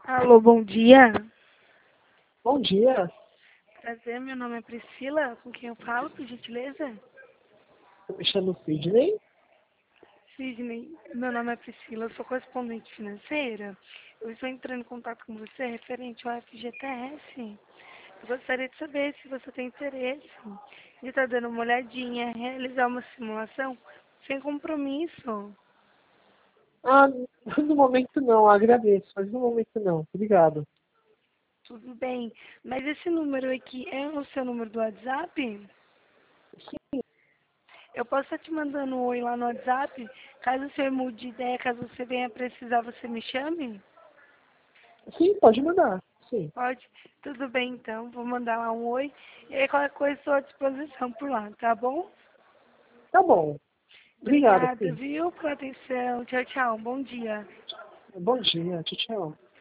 Alô, bom dia. Bom dia, Prazer, meu nome é Priscila. Com quem eu falo, por gentileza? eu me chamo Sidney. Sidney, meu nome é Priscila, eu sou correspondente financeira. Eu estou entrando em contato com você referente ao FGTS. Eu gostaria de saber se você tem interesse de estar dando uma olhadinha, realizar uma simulação sem compromisso. Ah, no momento não, agradeço, mas no momento não. Obrigado. Tudo bem, mas esse número aqui é o seu número do WhatsApp? Eu posso estar te mandando um oi lá no WhatsApp. Caso você mude de ideia, caso você venha precisar, você me chame? Sim, pode mandar. Sim, Pode? Tudo bem, então. Vou mandar lá um oi. E aí, qualquer coisa, estou à disposição por lá, tá bom? tá bom. Obrigado, Obrigada, sim. viu, pela atenção. Tchau, tchau. Bom dia. Bom dia, tchau, tchau.